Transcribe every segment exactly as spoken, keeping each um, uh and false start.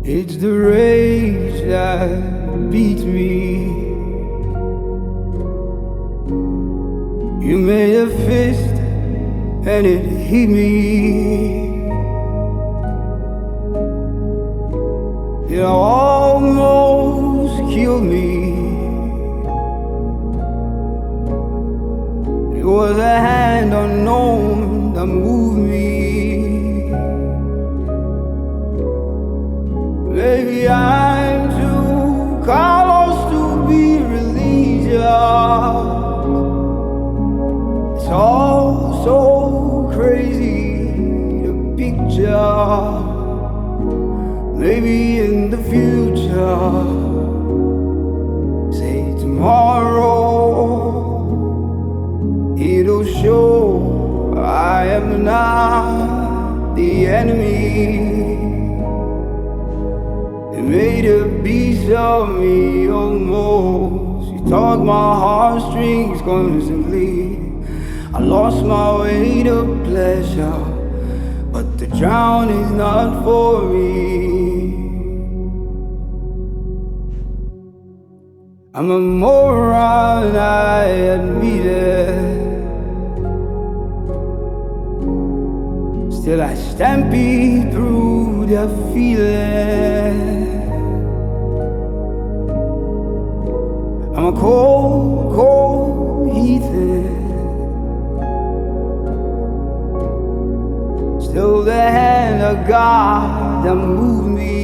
It's the rage that beats me. You made a fist and it hit me. It almost killed me. It was a hand unknown that moved me. Maybe I'm too close to be religious. It's all so crazy to picture. Maybe in the future, say tomorrow, it'll show I am not the enemy. It made a beast of me almost. You tug my heartstrings constantly. I lost my way to pleasure, but the drown is not for me. I'm a moron, I admit it. Still I stampede through the feeling. I'm a cold, cold heathen. Still the hand of God that moved me.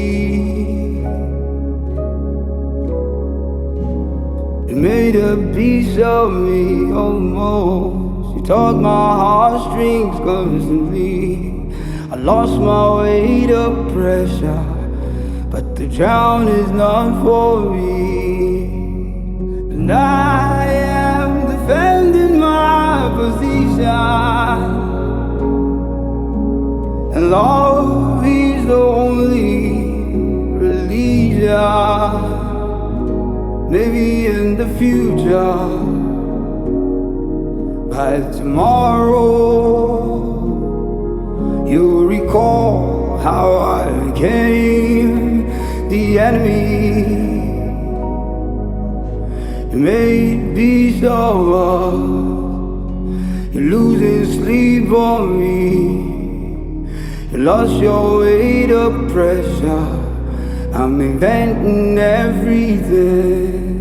It made a piece of me almost. You tug my heartstrings constantly. I lost my way to pressure, but the drown is not for me. And I am defending my position, and love is the only religion. Maybe in the future, by tomorrow, you'll recall how I became the enemy. You made beasts of us. You're losing sleep on me. You lost your way to pressure. I'm inventing everything.